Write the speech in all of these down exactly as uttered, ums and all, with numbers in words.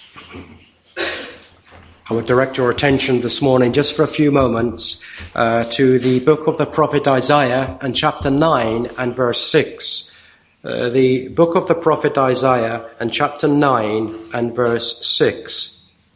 I would direct your attention this morning just for a few moments uh, to the book of the prophet Isaiah and chapter nine and verse six. Uh, the book of the prophet Isaiah and chapter nine and verse six.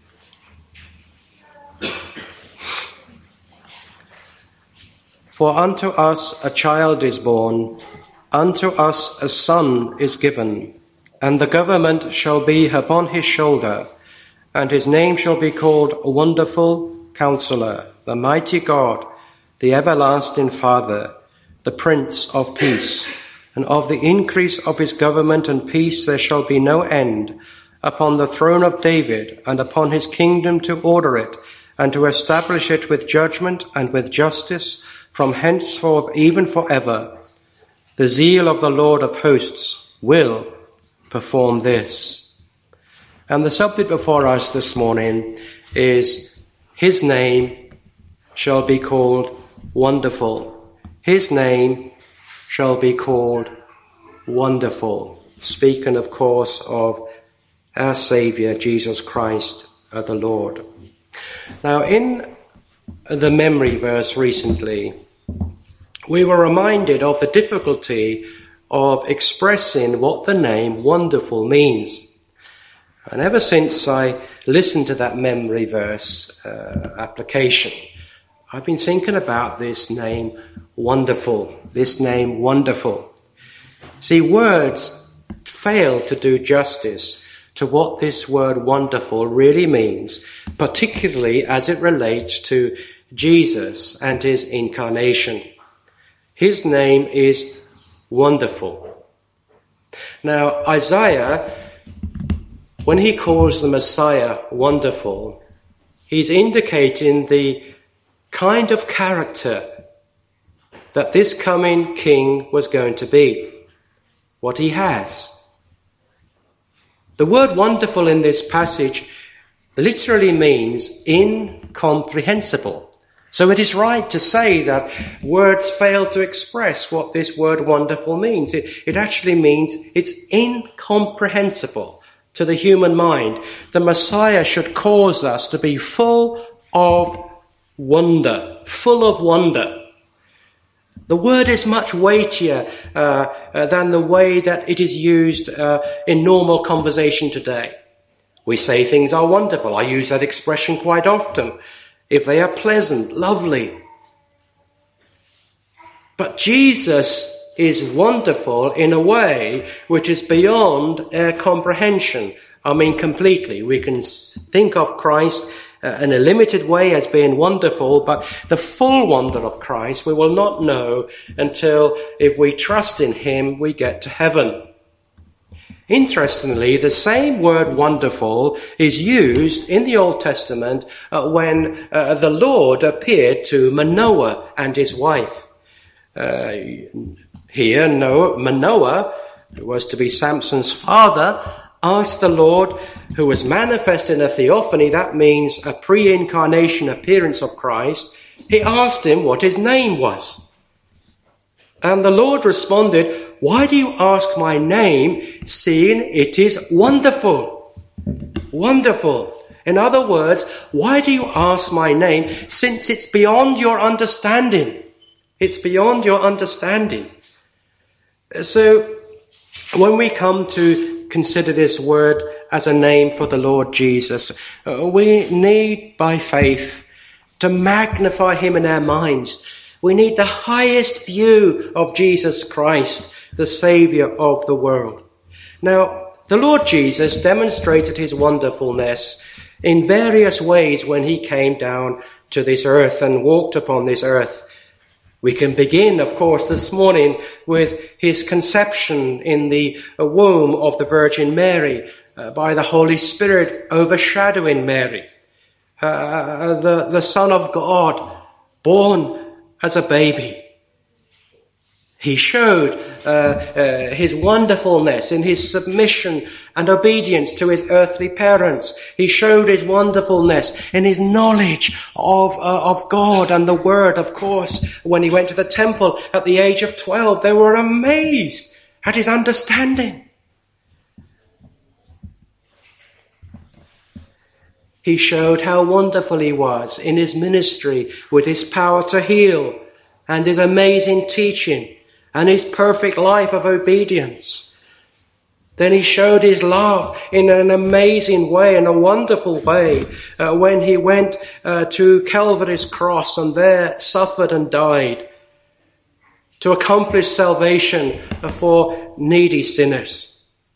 For unto us a child is born, unto us a son is given, and the government shall be upon his shoulder, and his name shall be called Wonderful Counselor, the Mighty God, the Everlasting Father, the Prince of Peace. And of the increase of his government and peace there shall be no end, upon the throne of David, and upon his kingdom to order it, and to establish it with judgment and with justice, from henceforth even forever. The zeal of the Lord of hosts will perform this. And the subject before us this morning is, his name shall be called Wonderful. His name shall be called Wonderful. Speaking, of course, of our Saviour, Jesus Christ, the Lord. Now, in the memory verse recently, we were reminded of the difficulty of expressing what the name Wonderful means. And ever since I listened to that memory verse uh, application, I've been thinking about this name Wonderful, this name Wonderful. See, words fail to do justice to what this word wonderful really means, particularly as it relates to Jesus and his incarnation. His name is Wonderful. Now, Isaiah, when he calls the Messiah Wonderful, he's indicating the kind of character that this coming king was going to be, what he has. The word wonderful in this passage literally means incomprehensible. So it is right to say that words fail to express what this word wonderful means. It, it actually means it's incomprehensible to the human mind. The Messiah should cause us to be full of wonder, full of wonder. The word is much weightier uh, uh, than the way that it is used uh, in normal conversation today. We say things are wonderful. I use that expression quite often. If they are pleasant, lovely. But Jesus is wonderful in a way which is beyond our comprehension. I mean, completely. We can think of Christ uh, in a limited way as being wonderful, but the full wonder of Christ we will not know until, if we trust in him, we get to heaven. Interestingly, the same word wonderful is used in the Old Testament uh, when uh, the Lord appeared to Manoah and his wife. Uh, here, Noah, Manoah, who was to be Samson's father, asked the Lord, who was manifest in a theophany, that means a pre-incarnation appearance of Christ, he asked him what his name was. And the Lord responded, "Why do you ask my name, seeing it is wonderful?" Wonderful. In other words, why do you ask my name, since it's beyond your understanding? It's beyond your understanding. So, when we come to consider this word as a name for the Lord Jesus, we need, by faith, to magnify him in our minds. We need the highest view of Jesus Christ, the Saviour of the world. Now, the Lord Jesus demonstrated his wonderfulness in various ways when he came down to this earth and walked upon this earth. We can begin, of course, this morning with his conception in the womb of the Virgin Mary, uh, by the Holy Spirit overshadowing Mary. Uh, the, the Son of God, born as a baby. He showed uh, uh, his wonderfulness in his submission and obedience to his earthly parents. He showed his wonderfulness in his knowledge of uh, of God and the Word, of course. When he went to the temple at the age of twelve, they were amazed at his understanding. He showed how wonderful he was in his ministry with his power to heal and his amazing teaching and his perfect life of obedience. Then he showed his love in an amazing way, in a wonderful way, uh, when he went uh, to Calvary's cross and there suffered and died to accomplish salvation for needy sinners.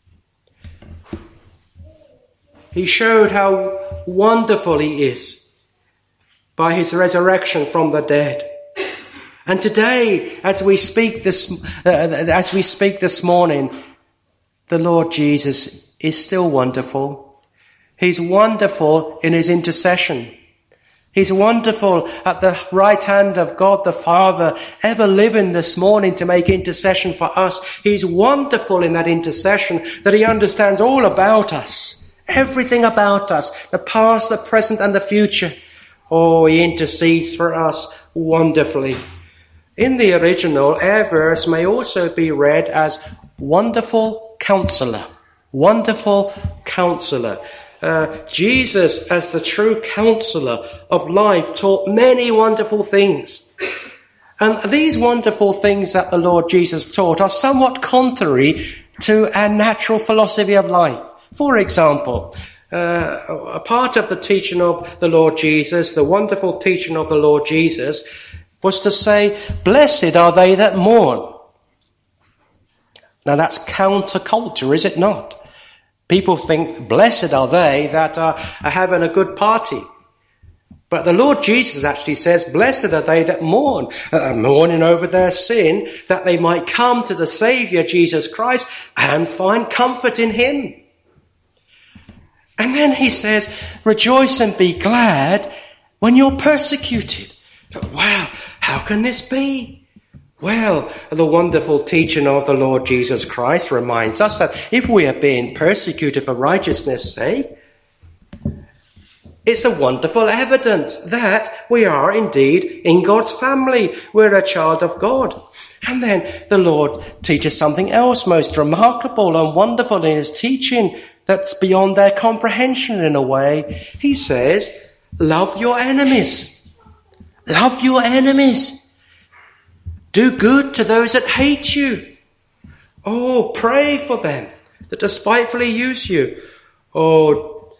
He showed how wonderful he is by his resurrection from the dead. And today, as we speak this, uh, as we speak this morning, the Lord Jesus is still wonderful. He's wonderful in his intercession. He's wonderful at the right hand of God the Father, ever living this morning to make intercession for us. He's wonderful in that intercession, that he understands all about us. Everything about us, the past, the present, and the future. Oh, he intercedes for us wonderfully. In the original, our verse may also be read as Wonderful Counselor. Wonderful Counselor. Uh, Jesus, as the true counselor of life, taught many wonderful things. And these wonderful things that the Lord Jesus taught are somewhat contrary to our natural philosophy of life. For example, uh, a part of the teaching of the Lord Jesus, the wonderful teaching of the Lord Jesus, was to say, blessed are they that mourn. Now that's counterculture, is it not? People think, blessed are they that are, are having a good party. But the Lord Jesus actually says, blessed are they that mourn, uh, mourning over their sin, that they might come to the Saviour, Jesus Christ, and find comfort in him. And then he says, rejoice and be glad when you're persecuted. Wow, how can this be? Well, the wonderful teaching of the Lord Jesus Christ reminds us that if we are being persecuted for righteousness' sake, it's a wonderful evidence that we are indeed in God's family. We're a child of God. And then the Lord teaches something else most remarkable and wonderful in his teaching that's beyond their comprehension in a way. He says, love your enemies. Love your enemies. Do good to those that hate you. Oh, pray for them that despitefully use you. Oh,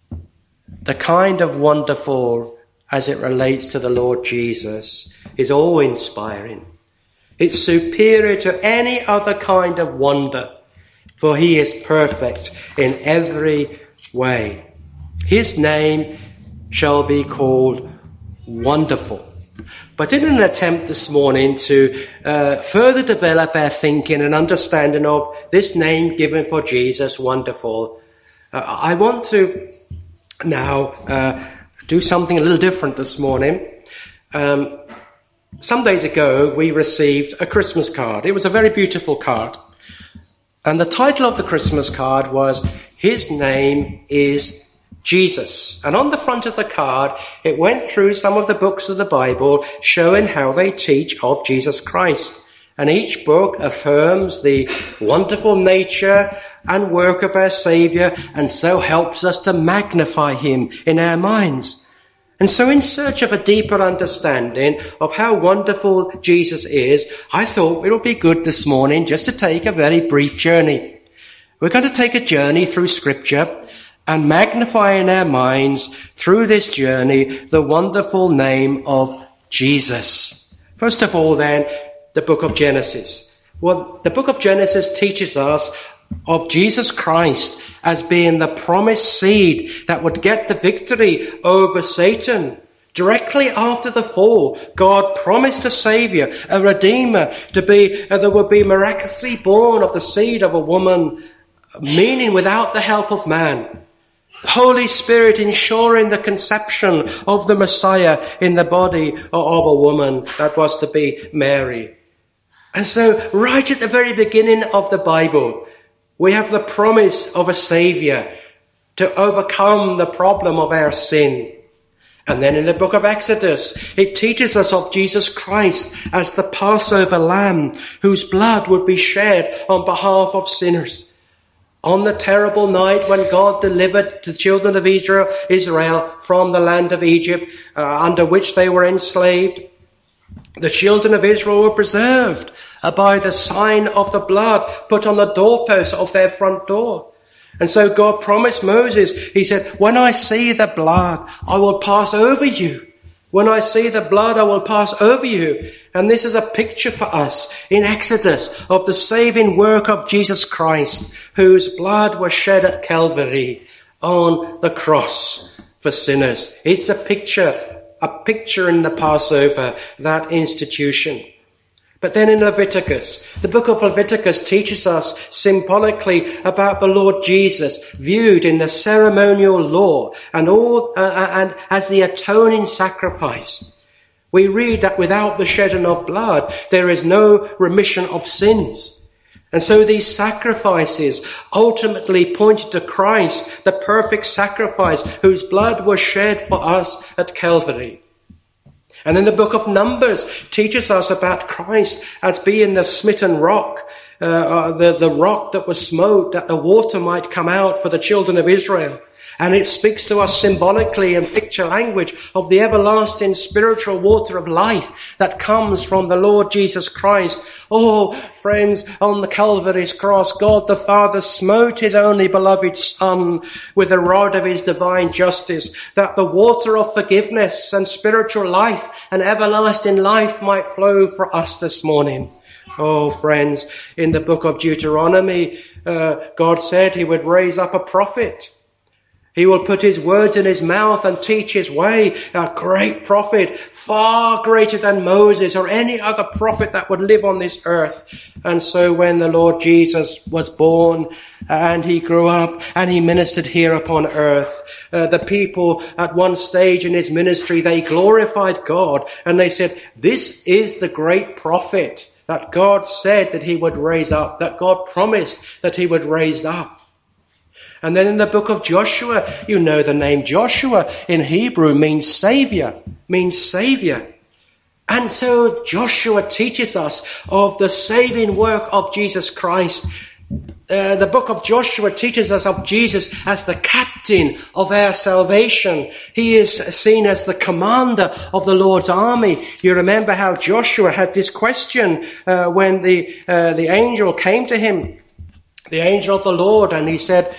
the kind of wonderful as it relates to the Lord Jesus is awe-inspiring. It's superior to any other kind of wonder, for he is perfect in every way. His name shall be called Wonderful. But in an attempt this morning to uh, further develop our thinking and understanding of this name given for Jesus, Wonderful, uh, I want to now uh, do something a little different this morning. Um, some days ago, we received a Christmas card. It was a very beautiful card. And the title of the Christmas card was, His Name is Jesus. And on the front of the card, it went through some of the books of the Bible showing how they teach of Jesus Christ. And each book affirms the wonderful nature and work of our Saviour, and so helps us to magnify him in our minds. And so in search of a deeper understanding of how wonderful Jesus is, I thought it would be good this morning just to take a very brief journey. We're going to take a journey through Scripture and magnify in our minds through this journey the wonderful name of Jesus. First of all then, the book of Genesis. Well, the book of Genesis teaches us of Jesus Christ as being the promised seed that would get the victory over Satan. Directly after the fall, God promised a Saviour, a Redeemer, to be, uh, that would be miraculously born of the seed of a woman, meaning without the help of man. The Holy Spirit ensuring the conception of the Messiah in the body of a woman that was to be Mary. And so, right at the very beginning of the Bible, we have the promise of a Saviour to overcome the problem of our sin. And then in the book of Exodus, it teaches us of Jesus Christ as the Passover lamb whose blood would be shed on behalf of sinners. On the terrible night when God delivered the children of Israel, Israel from the land of Egypt, uh, under which they were enslaved, the children of Israel were preserved uh, by the sign of the blood put on the doorpost of their front door. And so God promised Moses, he said, when I see the blood, I will pass over you. When I see the blood, I will pass over you. And this is a picture for us in Exodus of the saving work of Jesus Christ, whose blood was shed at Calvary on the cross for sinners. It's a picture, a picture in the Passover, that institution. But then in Leviticus, the book of Leviticus teaches us symbolically about the Lord Jesus viewed in the ceremonial law and all uh, and as the atoning sacrifice. We read that without the shedding of blood, there is no remission of sins. And so these sacrifices ultimately pointed to Christ, the perfect sacrifice whose blood was shed for us at Calvary. And then the book of Numbers teaches us about Christ as being the smitten rock, uh, uh, the, the rock that was smote, that the water might come out for the children of Israel. And it speaks to us symbolically in picture language of the everlasting spiritual water of life that comes from the Lord Jesus Christ. Oh, friends, on the Calvary's cross, God the Father smote his only beloved Son with the rod of his divine justice, that the water of forgiveness and spiritual life and everlasting life might flow for us this morning. Oh, friends, in the book of Deuteronomy, uh, God said he would raise up a prophet. He will put his words in his mouth and teach his way. A great prophet, far greater than Moses or any other prophet that would live on this earth. And so when the Lord Jesus was born and he grew up and he ministered here upon earth, uh, the people at one stage in his ministry, they glorified God and they said, this is the great prophet that God said that he would raise up, that God promised that he would raise up. And then in the book of Joshua, you know the name Joshua in Hebrew means savior, means savior. And so Joshua teaches us of the saving work of Jesus Christ. Uh, the book of Joshua teaches us of Jesus as the captain of our salvation. He is seen as the commander of the Lord's army. You remember how Joshua had this question uh, when the uh, the angel came to him, the angel of the Lord, and he said,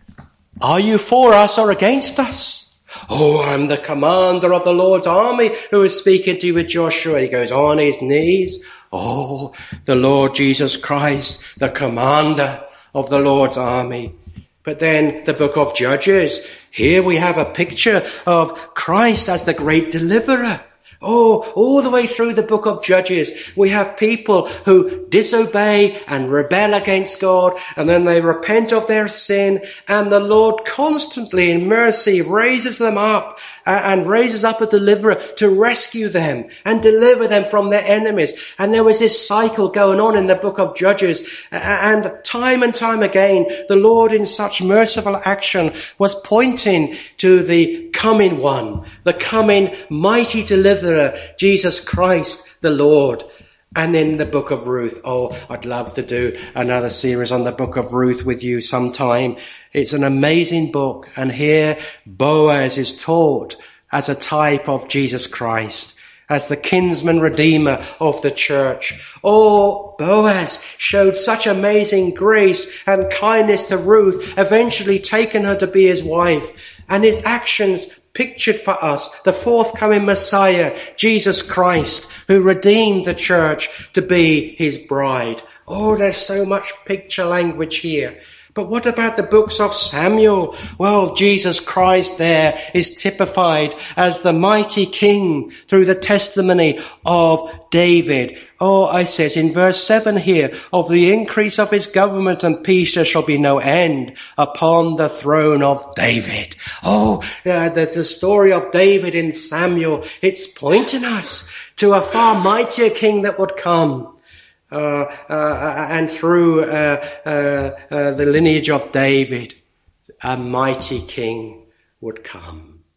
are you for us or against us? Oh, I'm the commander of the Lord's army who is speaking to you with Joshua. He goes on his knees. Oh, the Lord Jesus Christ, the commander of the Lord's army. But then the book of Judges, here we have a picture of Christ as the great deliverer. Oh, all the way through the book of Judges, we have people who disobey and rebel against God, and then they repent of their sin, and the Lord constantly in mercy raises them up and raises up a deliverer to rescue them and deliver them from their enemies. And there was this cycle going on in the book of Judges, and time and time again, the Lord in such merciful action was pointing to the coming one, the coming mighty deliverer, Jesus Christ the Lord. And in the book of Ruth, oh, I'd love to do another series on the book of Ruth with you sometime. It's an amazing book. And here Boaz is taught as a type of Jesus Christ, as the kinsman redeemer of the church. Oh, Boaz showed such amazing grace and kindness to Ruth, eventually taking her to be his wife. And his actions pictured for us the forthcoming Messiah, Jesus Christ, who redeemed the church to be his bride. Oh, there's so much picture language here. But what about the books of Samuel? Well, Jesus Christ there is typified as the mighty king through the testimony of David. Oh, it says in verse seven here, of the increase of his government and peace there shall be no end upon the throne of David. Oh, uh, the, the story of David in Samuel, it's pointing us to a far mightier king that would come. Uh, uh, and through uh, uh, uh, the lineage of David, a mighty king would come.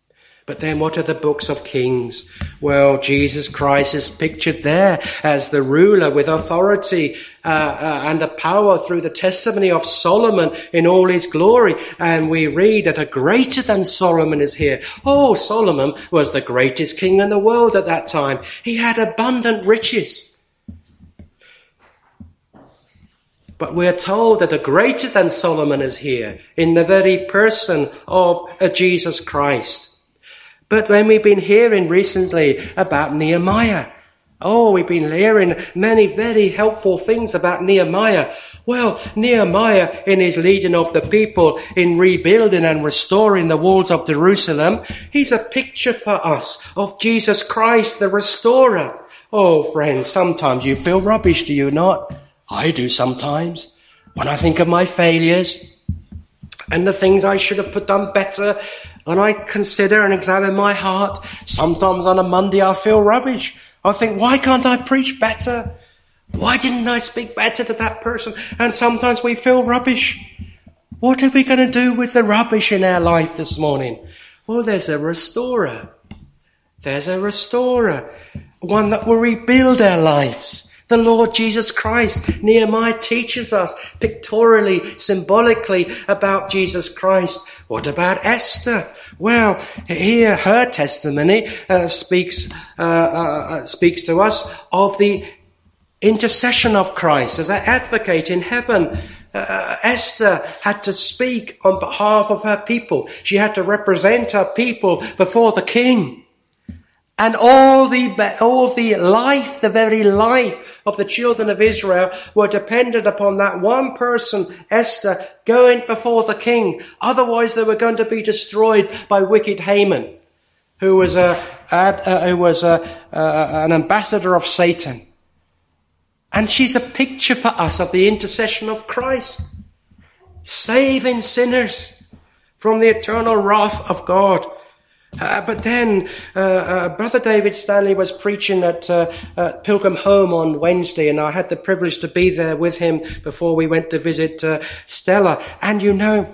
But then what are the books of Kings? Well, Jesus Christ is pictured there as the ruler with authority uh, uh, and the power through the testimony of Solomon in all his glory. And we read that a greater than Solomon is here. Oh, Solomon was the greatest king in the world at that time. He had abundant riches. But we're told that a greater than Solomon is here in the very person of uh, Jesus Christ. But when we've been hearing recently about Nehemiah, oh, we've been hearing many very helpful things about Nehemiah. Well, Nehemiah, in his leading of the people in rebuilding and restoring the walls of Jerusalem, he's a picture for us of Jesus Christ, the restorer. Oh, friends, sometimes you feel rubbish, do you not? I do sometimes. When I think of my failures and the things I should have put done better, when I consider and examine my heart, sometimes on a Monday I feel rubbish. I think, why can't I preach better? Why didn't I speak better to that person? And sometimes we feel rubbish. What are we going to do with the rubbish in our life this morning? Well, there's a restorer. There's a restorer. One that will rebuild our lives. The Lord Jesus Christ. Nehemiah teaches us pictorially, symbolically about Jesus Christ. What about Esther? Well, here her testimony uh, speaks uh, uh, speaks to us of the intercession of Christ as an advocate in heaven. Uh, Esther had to speak on behalf of her people. She had to represent her people before the king. And all the, all the life, the very life of the children of Israel were dependent upon that one person, Esther, going before the king. Otherwise they were going to be destroyed by wicked Haman, who was a, uh, who was a, uh, an ambassador of Satan. And she's a picture for us of the intercession of Christ, saving sinners from the eternal wrath of God. Uh, but then uh, uh, Brother David Stanley was preaching at uh, uh, Pilgrim Home on Wednesday, and I had the privilege to be there with him before we went to visit uh, Stella. And you know,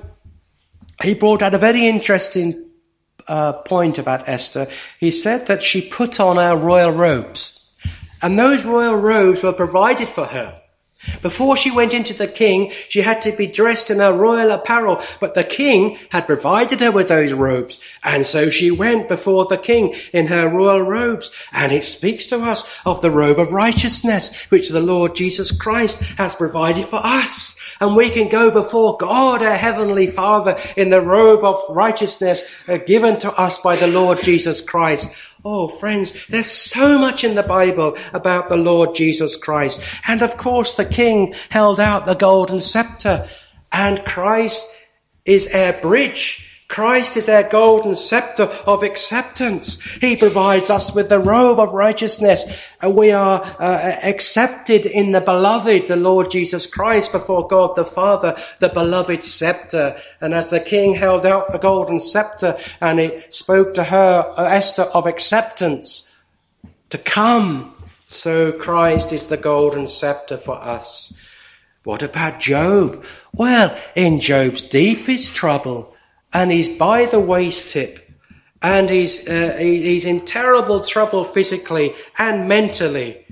he brought out a very interesting uh, point about Esther. He said that she put on her royal robes, and those royal robes were provided for her. Before she went into the king, she had to be dressed in her royal apparel, but the king had provided her with those robes. And so she went before the king in her royal robes. And it speaks to us of the robe of righteousness, which the Lord Jesus Christ has provided for us. And we can go before God, our heavenly Father, in the robe of righteousness uh, given to us by the Lord Jesus Christ. Oh, friends, there's so much in the Bible about the Lord Jesus Christ. And of course, the king held out the golden scepter, and Christ is our bridge. Christ is our golden scepter of acceptance. He provides us with the robe of righteousness, and we are uh, accepted in the beloved, the Lord Jesus Christ, before God the Father, the beloved scepter. And as the king held out the golden scepter, and it spoke to her, uh, Esther, of acceptance to come, so Christ is the golden scepter for us. What about Job? Well, in Job's deepest trouble, and he's by the waist tip, and he's uh, he's in terrible trouble physically and mentally.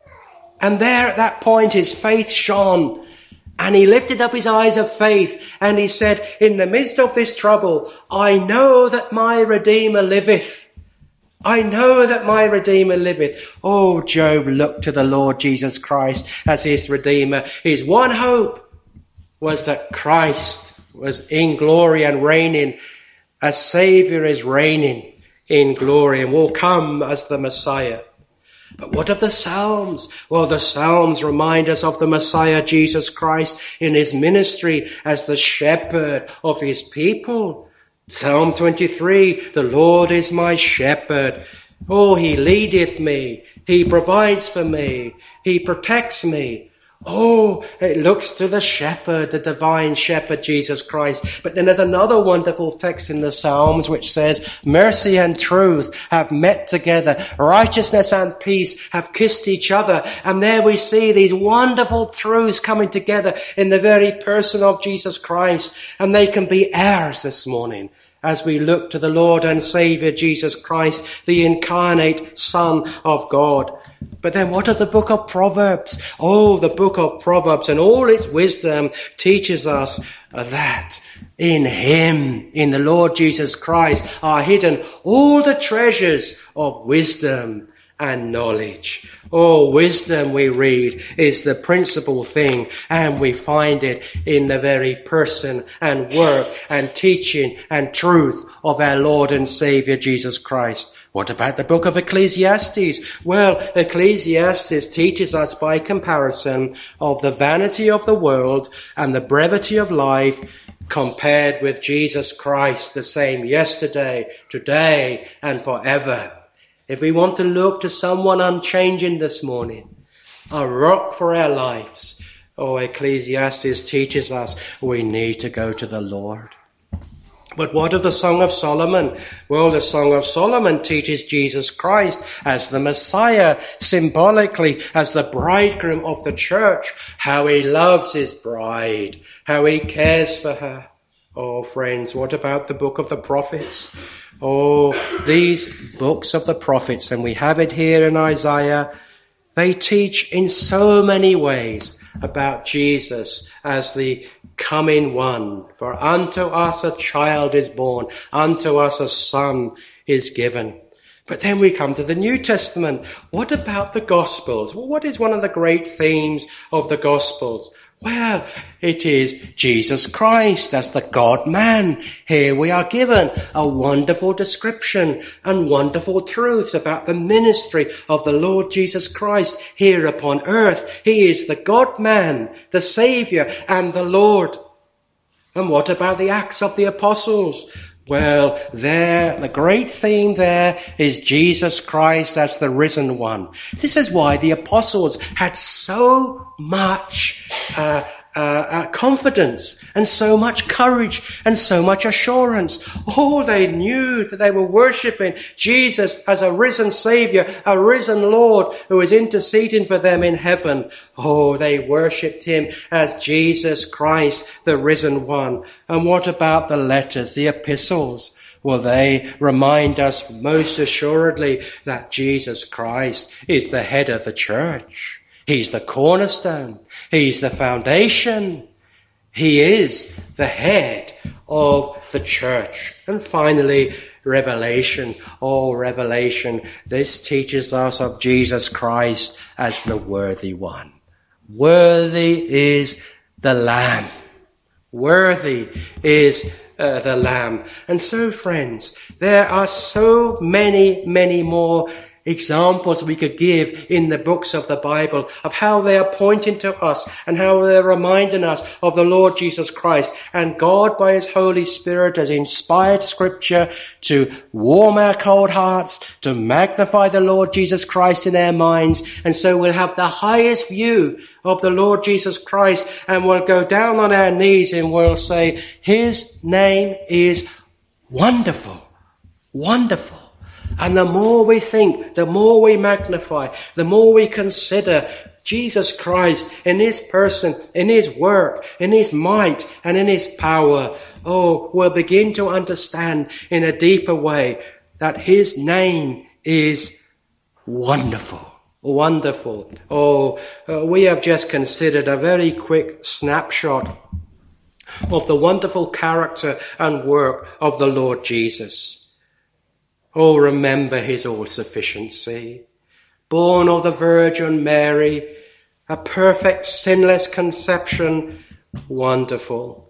And there at that point his faith shone, and he lifted up his eyes of faith, and he said, in the midst of this trouble, I know that my Redeemer liveth. I know that my Redeemer liveth. Oh, Job looked to the Lord Jesus Christ as his Redeemer. His one hope was that Christ was in glory and reigning, as Saviour is reigning in glory and will come as the Messiah. But what of the Psalms? Well, the Psalms remind us of the Messiah, Jesus Christ, in his ministry as the shepherd of his people. Psalm twenty-three, the Lord is my shepherd. Oh, he leadeth me. He provides for me. He protects me. Oh, it looks to the shepherd, the divine shepherd, Jesus Christ. But then there's another wonderful text in the Psalms which says, mercy and truth have met together. Righteousness and peace have kissed each other. And there we see these wonderful truths coming together in the very person of Jesus Christ. And they can be ours this morning as we look to the Lord and Saviour Jesus Christ, the incarnate Son of God. But then what of the book of Proverbs? Oh, the book of Proverbs and all its wisdom teaches us that in him, in the Lord Jesus Christ, are hidden all the treasures of wisdom and knowledge. Oh, wisdom, we read, is the principal thing, and we find it in the very person and work and teaching and truth of our Lord and Saviour Jesus Christ. What about the book of Ecclesiastes? Well, Ecclesiastes teaches us by comparison of the vanity of the world and the brevity of life compared with Jesus Christ, the same yesterday, today, and forever. If we want to look to someone unchanging this morning, a rock for our lives, oh, Ecclesiastes teaches us we need to go to the Lord. But what of the Song of Solomon? Well, the Song of Solomon teaches Jesus Christ as the Messiah, symbolically as the bridegroom of the church, how he loves his bride, how he cares for her. Oh, friends, what about the book of the prophets? Oh, these books of the prophets, and we have it here in Isaiah, they teach in so many ways about Jesus as the coming one. For unto us a child is born, unto us a son is given. But then we come to the New Testament. What about the Gospels? Well, what is one of the great themes of the Gospels? Well, it is Jesus Christ as the God-man. Here we are given a wonderful description and wonderful truths about the ministry of the Lord Jesus Christ here upon earth. He is the God-man, the Saviour and the Lord. And what about the Acts of the Apostles? Well, there, the great theme there is Jesus Christ as the risen one. This is why the apostles had so much uh, uh, uh, confidence and so much courage and so much assurance. Oh, they knew that they were worshipping Jesus as a risen Saviour, a risen Lord who was interceding for them in heaven. Oh, they worshipped him as Jesus Christ, the risen one. And what about the letters, the epistles? Well, they remind us most assuredly that Jesus Christ is the head of the church. He's the cornerstone. He's the foundation. He is the head of the church. And finally, Revelation. Oh, Revelation. This teaches us of Jesus Christ as the worthy one. Worthy is the Lamb. Worthy is uh, the Lamb. And so, friends, there are so many, many more examples we could give in the books of the Bible of how they are pointing to us and how they're reminding us of the Lord Jesus Christ. And God, by his Holy Spirit, has inspired Scripture to warm our cold hearts, to magnify the Lord Jesus Christ in our minds. And so we'll have the highest view of the Lord Jesus Christ, and we'll go down on our knees and we'll say, his name is wonderful, wonderful. And the more we think, the more we magnify, the more we consider Jesus Christ in his person, in his work, in his might, and in his power, oh, we'll begin to understand in a deeper way that his name is wonderful. Wonderful. Oh, uh, we have just considered a very quick snapshot of the wonderful character and work of the Lord Jesus. Oh, remember his all-sufficiency. Born of the Virgin Mary, a perfect sinless conception, wonderful.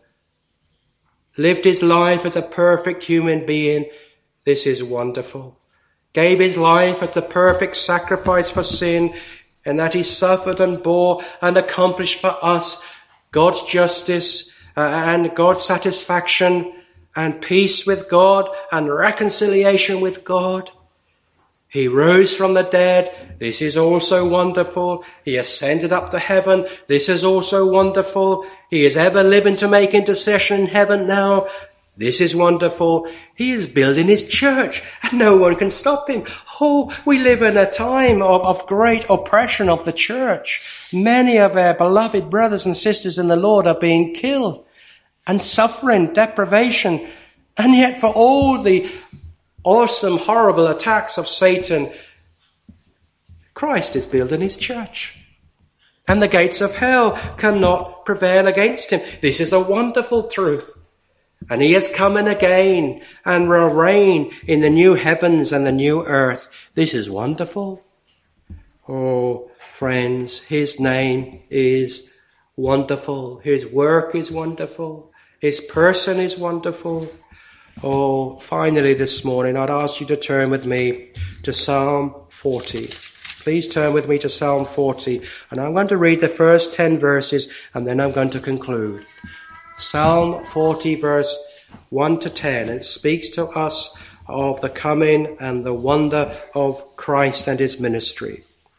Lived his life as a perfect human being, this is wonderful. Gave his life as the perfect sacrifice for sin, and that he suffered and bore and accomplished for us God's justice uh, and God's satisfaction and peace with God and reconciliation with God. He rose from the dead. This is also wonderful. He ascended up to heaven. This is also wonderful. He is ever living to make intercession in heaven now. This is wonderful. He is building his church and no one can stop him. Oh, we live in a time of, of great oppression of the church. Many of our beloved brothers and sisters in the Lord are being killed and suffering deprivation. And yet for all the awesome, horrible attacks of Satan, Christ is building his church. And the gates of hell cannot prevail against him. This is a wonderful truth. And he is coming again and will reign in the new heavens and the new earth. This is wonderful. Oh, friends, his name is wonderful. His work is wonderful. His person is wonderful. Oh, finally this morning, I'd ask you to turn with me to Psalm forty. Please turn with me to Psalm forty. And I'm going to read the first ten verses and then I'm going to conclude. Psalm forty, verse one to ten. It speaks to us of the coming and the wonder of Christ and his ministry.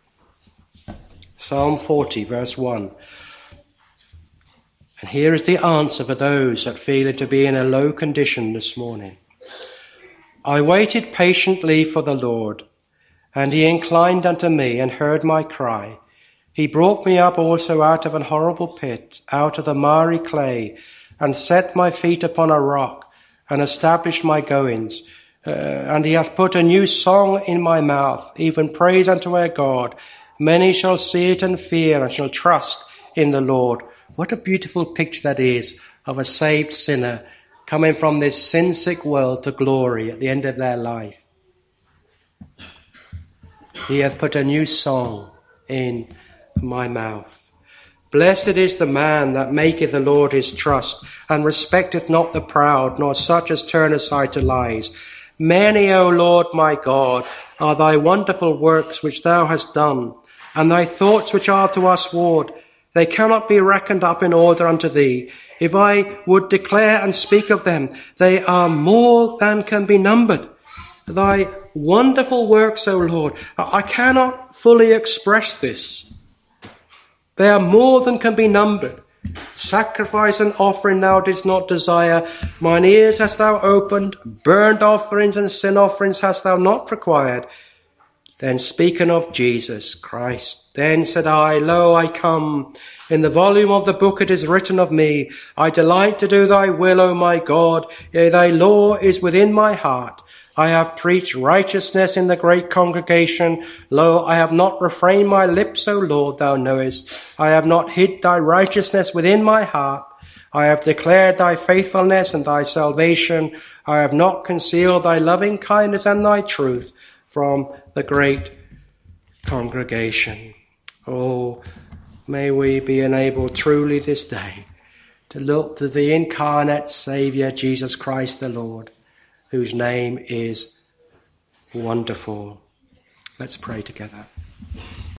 Psalm forty, verse one. And here is the answer for those that feel it to be in a low condition this morning. I waited patiently for the Lord, and he inclined unto me and heard my cry. He brought me up also out of an horrible pit, out of the miry clay, and set my feet upon a rock, and established my goings. Uh, and he hath put a new song in my mouth, even praise unto our God. Many shall see it and fear, and shall trust in the Lord. What a beautiful picture that is of a saved sinner coming from this sin-sick world to glory at the end of their life. He hath put a new song in my mouth. Blessed is the man that maketh the Lord his trust, and respecteth not the proud, nor such as turn aside to lies. Many, O Lord my God, are thy wonderful works which thou hast done, and thy thoughts which are to us ward. They cannot be reckoned up in order unto thee. If I would declare and speak of them, they are more than can be numbered. Thy wonderful works, O Lord, I cannot fully express this. They are more than can be numbered. Sacrifice and offering thou didst not desire. Mine ears hast thou opened. Burnt offerings and sin offerings hast thou not required. Then speaking of Jesus Christ, then said I, Lo, I come. In the volume of the book it is written of me, I delight to do thy will, O my God. Yea, thy law is within my heart. I have preached righteousness in the great congregation. Lo, I have not refrained my lips, O Lord, thou knowest. I have not hid thy righteousness within my heart. I have declared thy faithfulness and thy salvation. I have not concealed thy loving kindness and thy truth from the great congregation. Oh, may we be enabled truly this day to look to the incarnate Saviour, Jesus Christ the Lord, whose name is wonderful. Let's pray together.